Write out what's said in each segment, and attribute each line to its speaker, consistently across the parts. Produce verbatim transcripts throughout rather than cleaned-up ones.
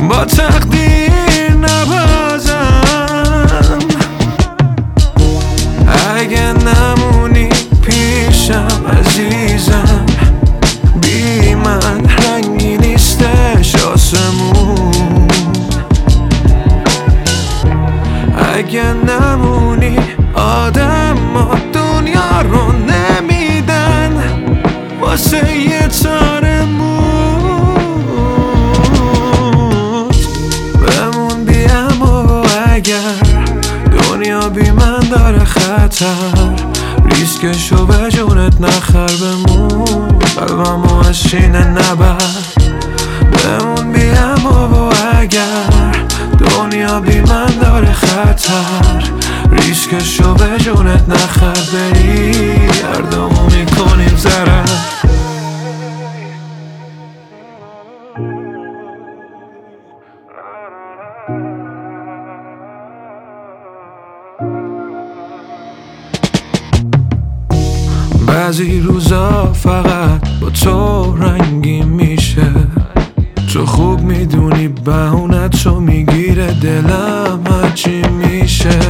Speaker 1: با تقدیر نبازم. اگه نمونی پیشم عزیزم، بی من رنگی نیستش آسمون. اگه نمونی آدم ما دنیا رو نمیدن واسه یه تار موت. بمون بیم و اگر دنیا بی من داره خطر، ریسکشو به جونت نخر. بمون قلبمو از شینه نبر. بمون بیم و اگر دنیا بی من داره خطر، ریسکشو به جونت نخر. بری هر دومو میکنیم ضرر. بعضی روزا فقط با تو رنگی میشه، تو خوب میدونی بهونت رو میگیره دلم هرچی میشه.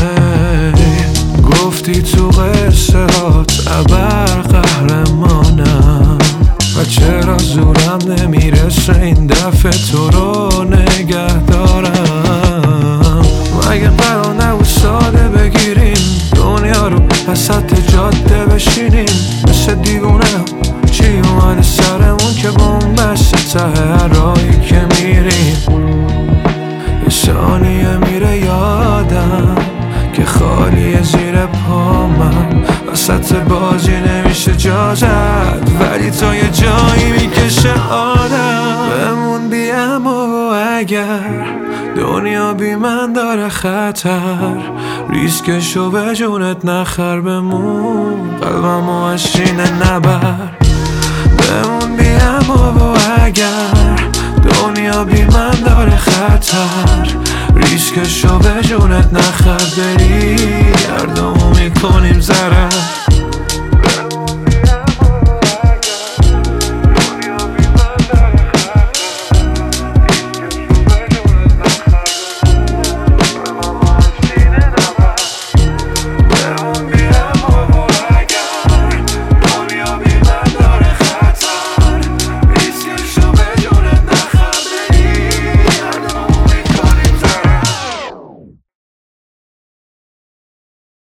Speaker 1: گفتی تو قصه هات ابر قهرمانم و چرا زورم نمیرسه این دفعه تو رو نگه دارم. مگه قرار نبود ساده بگیریم دنیا رو وسط جاده بشینیم مثل دیوونه؟ چی اومده سرمون که بومبسته ته راهی که میریم؟ یه ثانیه میره یادم که خالیه زیر پامم، وسط بازی نمیشه جا زد ولی تا یه جایی میکشه آدم. بمون بیم و اگر دنیا بی من داره خطر، ریسکشو به جونت نخر. بمون قلبمو از شینه نبر. بمون بیم و اگر دنیا بی من داره خطر، ریسکشو به جونت نخر. بری هر دومو میکنیم ضرر.